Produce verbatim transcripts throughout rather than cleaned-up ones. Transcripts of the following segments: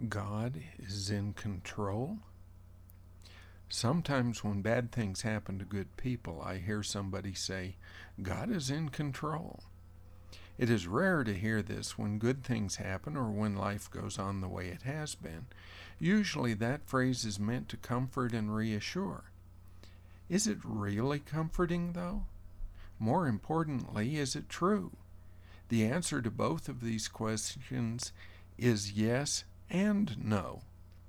God is in control? Sometimes when bad things happen to good people, I hear somebody say, God is in control. It is rare to hear this when good things happen or when life goes on the way it has been. Usually that phrase is meant to comfort and reassure. Is it really comforting, though? More importantly, is it true? The answer to both of these questions is yes and no.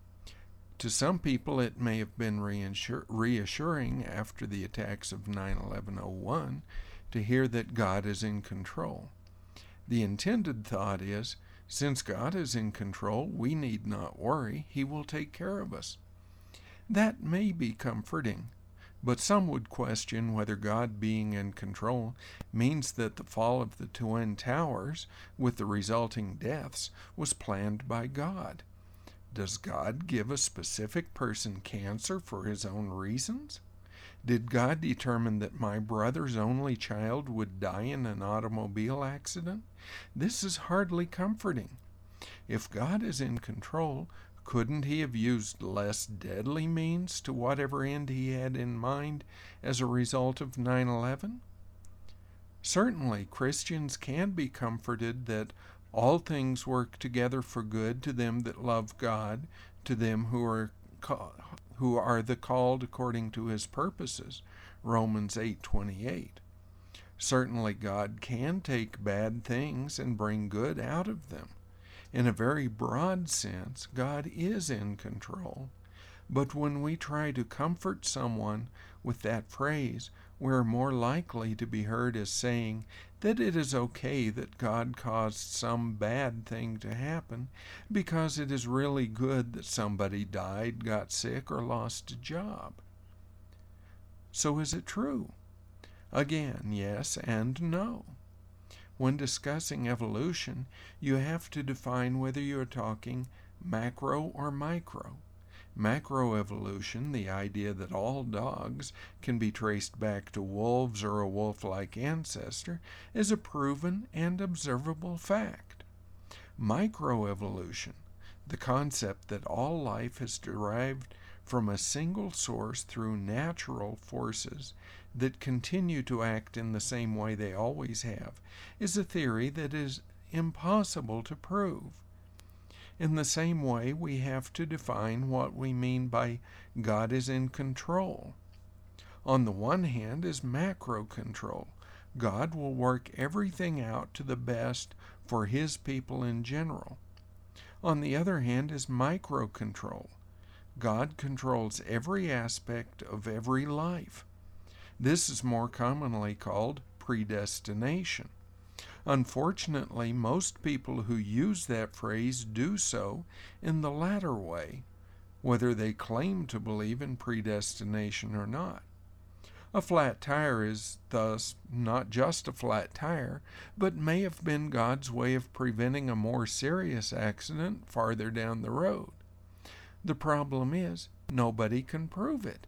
To some people, it may have been reassuring after the attacks of nine eleven oh one to hear that God is in control. The intended thought is, since God is in control, we need not worry. He will take care of us. That may be comforting, but some would question whether God being in control means that the fall of the Twin Towers, with the resulting deaths, was planned by God. Does God give a specific person cancer for his own reasons? Did God determine that my brother's only child would die in an automobile accident? This is hardly comforting. If God is in control, couldn't he have used less deadly means to whatever end he had in mind as a result of nine eleven? Certainly, Christians can be comforted that all things work together for good to them that love God, to them who are who are the called according to his purposes, Romans eight twenty-eight. Certainly God can take bad things and bring good out of them. In a very broad sense, God is in control. But when we try to comfort someone with that phrase, we're more likely to be heard as saying that it is okay that God caused some bad thing to happen because it is really good that somebody died, got sick, or lost a job. So is it true? Again, yes and no. When discussing evolution, you have to define whether you are talking macro or micro. Macroevolution, the idea that all dogs can be traced back to wolves or a wolf-like ancestor, is a proven and observable fact. Microevolution, the concept that all life is derived from a single source through natural forces that continue to act in the same way they always have, is a theory that is impossible to prove. In the same way, we have to define what we mean by God is in control. On the one hand is macro control. God will work everything out to the best for his people in general. On the other hand is micro control. God controls every aspect of every life. This is more commonly called predestination. Unfortunately, most people who use that phrase do so in the latter way, whether they claim to believe in predestination or not. A flat tire is thus not just a flat tire, but may have been God's way of preventing a more serious accident farther down the road. The problem is, nobody can prove it.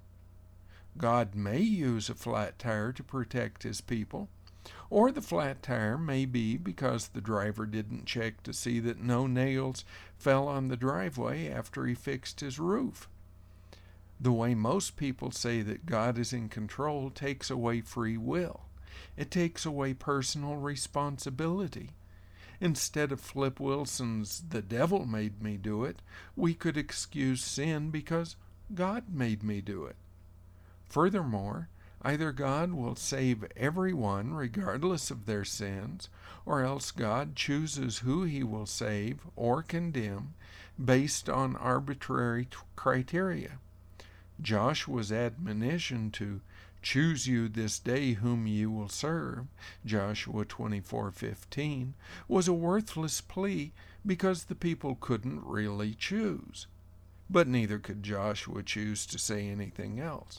God may use a flat tire to protect his people, or the flat tire may be because the driver didn't check to see that no nails fell on the driveway after he fixed his roof. The way most people say that God is in control takes away free will. It takes away personal responsibility. Instead of Flip Wilson's "the devil made me do it," we could excuse sin because God made me do it. Furthermore, either God will save everyone regardless of their sins, or else God chooses who he will save or condemn based on arbitrary t- criteria. Joshua's admonition to "choose you this day whom you will serve," Joshua twenty-four fifteen, was a worthless plea because the people couldn't really choose. But neither could Joshua choose to say anything else.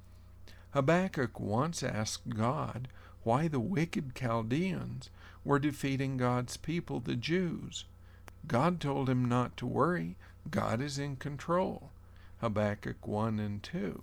Habakkuk once asked God why the wicked Chaldeans were defeating God's people, the Jews. God told him not to worry. God is in control. Habakkuk one and two.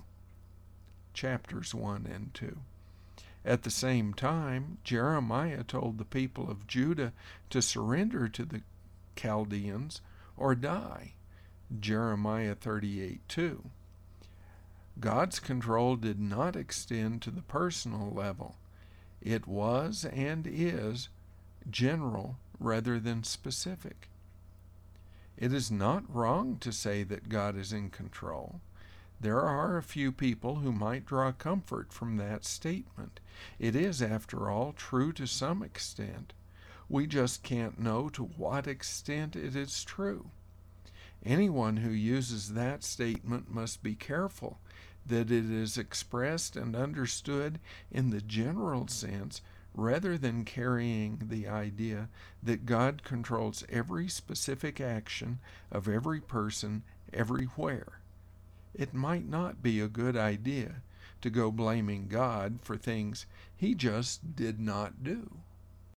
Chapters one and two. At the same time, Jeremiah told the people of Judah to surrender to the Chaldeans or die. Jeremiah thirty-eight two. God's control did not extend to the personal level. It was and is general rather than specific. It is not wrong to say that God is in control. There are a few people who might draw comfort from that statement. It is, after all, true to some extent. We just can't know to what extent it is true. Anyone who uses that statement must be careful that it is expressed and understood in the general sense rather than carrying the idea that God controls every specific action of every person everywhere. It might not be a good idea to go blaming God for things he just did not do.